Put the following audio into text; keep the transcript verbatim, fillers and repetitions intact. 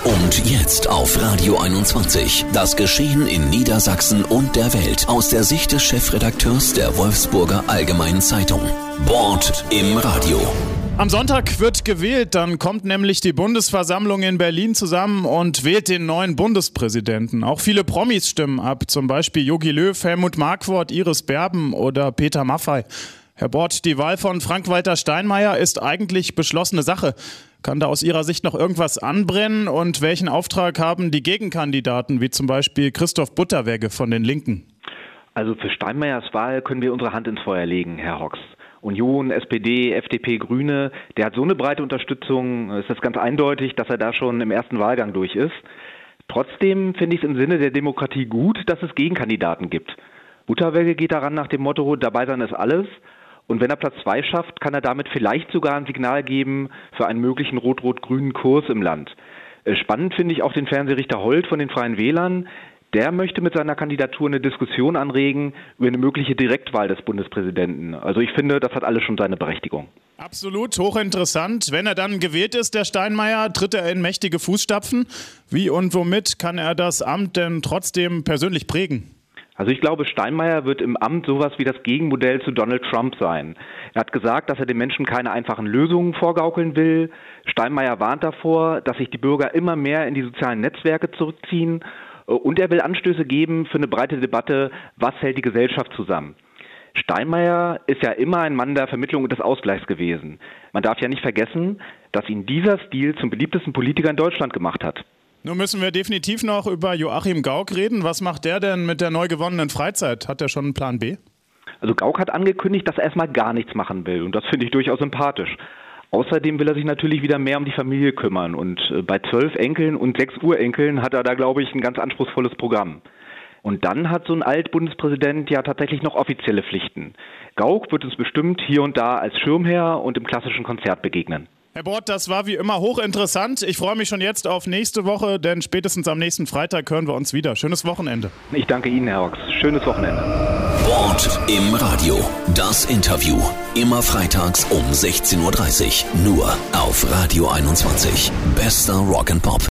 Und jetzt auf Radio einundzwanzig. Das Geschehen in Niedersachsen und der Welt aus der Sicht des Chefredakteurs der Wolfsburger Allgemeinen Zeitung. Bord im Radio. Am Sonntag wird gewählt, dann kommt nämlich die Bundesversammlung in Berlin zusammen und wählt den neuen Bundespräsidenten. Auch viele Promis stimmen ab, zum Beispiel Jogi Löw, Helmut Markwort, Iris Berben oder Peter Maffay. Herr Bord, die Wahl von Frank-Walter Steinmeier ist eigentlich beschlossene Sache. Kann da aus Ihrer Sicht noch irgendwas anbrennen und welchen Auftrag haben die Gegenkandidaten, wie zum Beispiel Christoph Butterwegge von den Linken? Also für Steinmeiers Wahl können wir unsere Hand ins Feuer legen, Herr Hocks. Union, S P D, F D P, Grüne, der hat so eine breite Unterstützung, es ist ganz eindeutig, dass er da schon im ersten Wahlgang durch ist. Trotzdem finde ich es im Sinne der Demokratie gut, dass es Gegenkandidaten gibt. Butterwegge geht daran nach dem Motto, dabei sein ist alles. Und wenn er Platz zwei schafft, kann er damit vielleicht sogar ein Signal geben für einen möglichen rot-rot-grünen Kurs im Land. Spannend finde ich auch den Fernsehrichter Holt von den Freien Wählern. Der möchte mit seiner Kandidatur eine Diskussion anregen über eine mögliche Direktwahl des Bundespräsidenten. Also ich finde, das hat alles schon seine Berechtigung. Absolut, hochinteressant. Wenn er dann gewählt ist, der Steinmeier, tritt er in mächtige Fußstapfen. Wie und womit kann er das Amt denn trotzdem persönlich prägen? Also ich glaube, Steinmeier wird im Amt sowas wie das Gegenmodell zu Donald Trump sein. Er hat gesagt, dass er den Menschen keine einfachen Lösungen vorgaukeln will. Steinmeier warnt davor, dass sich die Bürger immer mehr in die sozialen Netzwerke zurückziehen. Und er will Anstöße geben für eine breite Debatte, was hält die Gesellschaft zusammen. Steinmeier ist ja immer ein Mann der Vermittlung und des Ausgleichs gewesen. Man darf ja nicht vergessen, dass ihn dieser Stil zum beliebtesten Politiker in Deutschland gemacht hat. Nun müssen wir definitiv noch über Joachim Gauck reden. Was macht der denn mit der neu gewonnenen Freizeit? Hat er schon einen Plan B? Also Gauck hat angekündigt, dass er erstmal gar nichts machen will. Und das finde ich durchaus sympathisch. Außerdem will er sich natürlich wieder mehr um die Familie kümmern. Und bei zwölf Enkeln und sechs Urenkeln hat er da, glaube ich, ein ganz anspruchsvolles Programm. Und dann hat so ein Altbundespräsident ja tatsächlich noch offizielle Pflichten. Gauck wird uns bestimmt hier und da als Schirmherr und im klassischen Konzert begegnen. Herr Bord, das war wie immer hochinteressant. Ich freue mich schon jetzt auf nächste Woche, denn spätestens am nächsten Freitag hören wir uns wieder. Schönes Wochenende. Ich danke Ihnen, Herr Hocks. Schönes Wochenende. Bord im Radio. Das Interview. Immer freitags um sechzehn Uhr dreißig. Nur auf Radio einundzwanzig. Bester Rock and Pop.